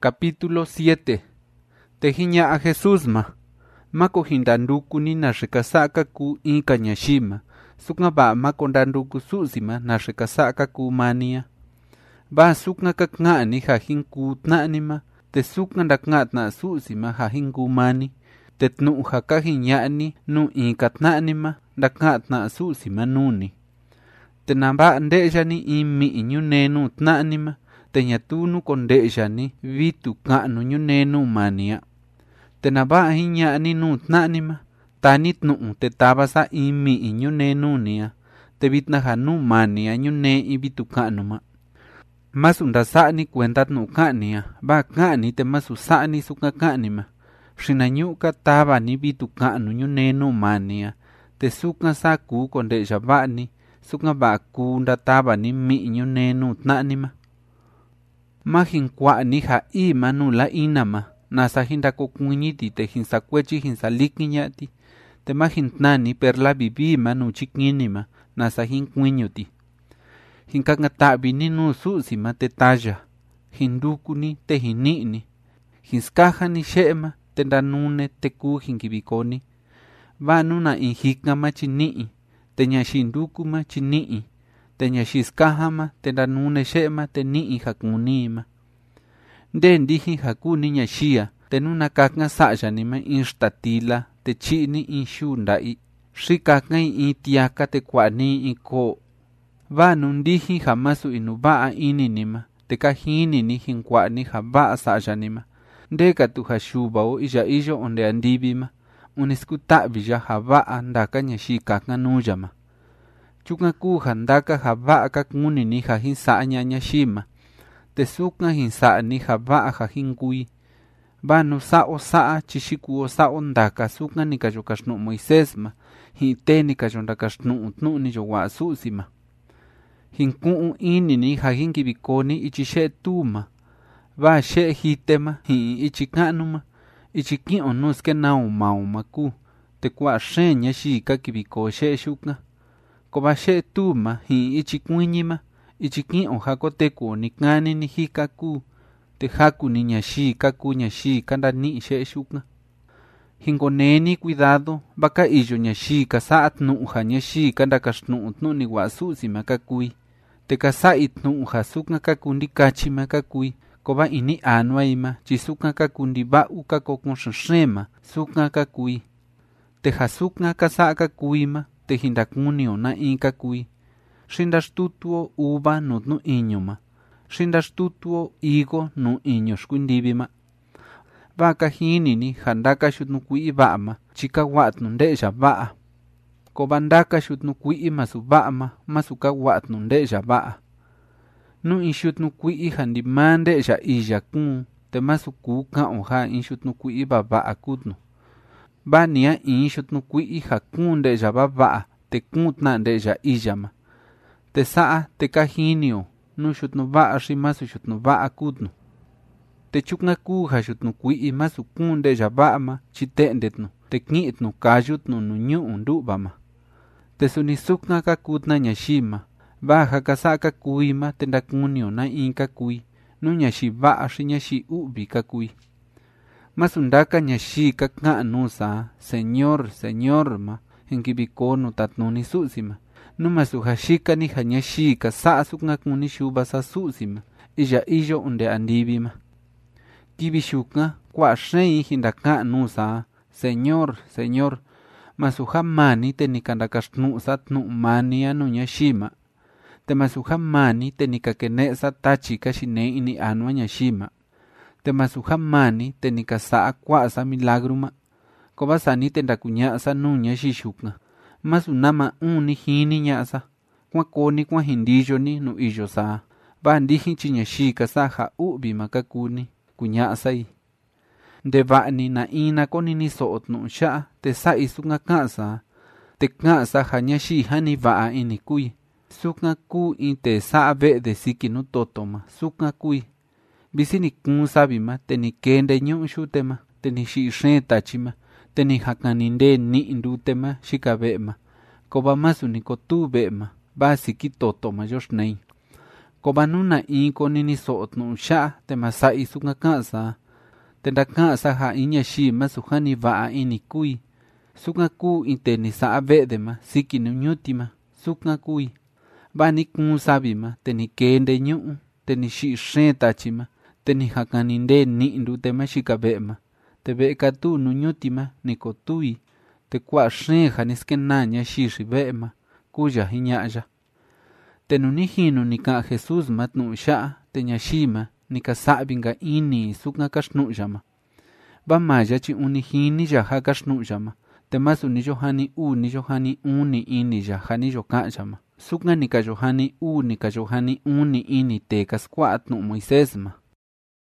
Capítulo 7. Tejiña a Jesús mako hindanduku ni nashikasaka ku inka nyashima, sukna ba mako ndanduku susima nashikasaka ku mania. Ba sukna kakngani hahinku tnanima, te sukna ndakngatna susima hahinku mani, te tnu hakahinyani nu inka tnanima ndakngatna susima nuni. Te namba ndejani imi inyunenu tnanima, te nyatunu kondejani vitu kanu nyunenu mania. Te naba hinyani nu tnanima, tanit nu te tabasa imi inyunenu nia, te vitna hanu mania nyune ibitu kanuma. Masu ndasani kuentat nu kania, ba kani te masu sani suka kanima. Shinanyuka taba ni bitu kanu nyunenu mania, te suka saku kondeja bani, suka ba kunda taba ni mi nyunenu tnanima. Mahin kwa ni ha ima nu la inama, nasa hindako kuñiti te hinsakwechi hinsalikiñati, te mahin tnani per la bibima nu chikinima, nasa hinkuiñuti. Hinkangatabi ni nu susima te taya, hindukuni te hinini, hinskahani shema te ndanune te ku hinkibikoni, va nuna inhikama chinii, te nyashindukuma chinii, te nyashiskahama te ndanune shema te nii hakunima. Nde ndihi hakuni nyashia, te nuna kakna sayanima inshtatila te chini inshundai, shikakna itiaka te kwani inko. Va nundihi hamasu inubaa ininima, te kahinini hinkwani habaa sayanima, nde katu hashubao iya iyo onde andibima, uniskutabija habaa ndaka nyashikakna nujama. Chuka kuha ndaka habaa kakunini hahinsanya nyashima, te sukna hinsani habaa hahinkui. Banu sao saa chishikuo sao ndaka sukna nikayokashnu Moisesma, hite nikayondakashnu utnuni yowa susima. Hinkuu inini hahinkibikoni ichishe tuma, ba she hitema hi ichikanuma, ichikion nuske nauma ku, te kwa shenya shika kibiko she shukna. Koba she tuma hi ichikuiñima, ichikion hakoteku nikani ni hikaku, te haku ni nyashika ku nyashika ndani she shukna. Hingoneni cuidado, baka iyo nyashika saat nuha nyashika ndakashnu utnuni wa susima kakui. Te kasait nuha sukna kakundi kachima kakui, koba ini anuaima chisukna kakundi bau kakokonshrema sukna kakui. Te hasukna kasa kakuima, te hindakunio na inkakui. Shindashtutuo uva nu inyuma. Shindashtutuo igo nu inyoshkuindibima. Vaka hinini handaka shutnukui bama, chika watnu ndeja baa. Kobandaka shutnukui masu bama, masuka watnu ndeja baa. Nu inshutnukui handima ndeja ijakun, te masuku kaonha inshutnukui baba akutnu. Bania inshutnukui hakun ndeja baba, te kuntna ndeja ijama. Te saa te kahinio, nu shutnubaa shimasu shutnubaa akutnu. Te chukna kuha shutnukui masu kun ndeja bama chitendetnu, te knitnu kayutnu nu nyuu ndubama. Te sunisukna kakutna nyashima, baja kasaka kuima te ndakunio na inka kui, nu nyashibaa shi nyashi ubi kakui. Masundaka nyashi kaknanusa, Señor, Señor ma, henkibikono tatnuni susima. Nu masuhashika ni hanyashika saa sukna kuni shubasa susima, iya iyo unde andibima. Kibishukna kwa shei hindaknanusa, Señor, Señor, masuhamani te nikandakashnusa tnu mania nu nyashima. Te masuhamani te nikakenesa tachika shine ini anua nyashima. Te masuhamani te nikasaa kwasa milagruma. Kobasani te ndakunyasa nu nyashishukna. Masunama uni hini nyasa. Kwa koni kwa hindijo ni nu ijo saa. Bandihi chinyashika saa ha ubi makakuni. Kunyasai. Ndevani na ina koni ni sootnu shaa. Te sa isunga kasa. Te kasa hanyashi hani vaa ini kui. Sukna ku inte saa ve de sikinu totoma. Sukna kui. Bisini kun sabima te ni kende nyu shutema. Te ni shi tachima. Te ni hakaninde ni indutema shikabema. Koba masu ni kotu bema. Basi ki totoma yoshnei. Ko banuna ko nini so'ot nu xa te masai suka ka'sa. Te ndaka'sa ja ñaxima sujani va'a ini kuy. Suka ku te ni sa'a ve'edema siki nu ñutima. Suka kuy. Va ni kuun savima te ni kende ñu'u. Te ni xi'i xeen tachima. Te ni jakani ndee ni'ndu tema xika ve'ema. Te ve'e katu nu ñutima ni kotuy. Te kua'a xeen ja ni skenaña xixi ve'ema. Kuya jiña'ya. Te nu ni jinu ni ka'a Jesús ma tnu'u xa'a te ñaxima ni kasa'vinga ini suka kaxtnu'ya ma. Va maya chi uni jini ya ja kaxtnu'ya ma. Te masu ni yohani ni yohani uni ini ya ja ni yoka'ya ma. Suka ni ka yohani ni ka yohani uni ini te kaskua'a tnu'u Moisés ma.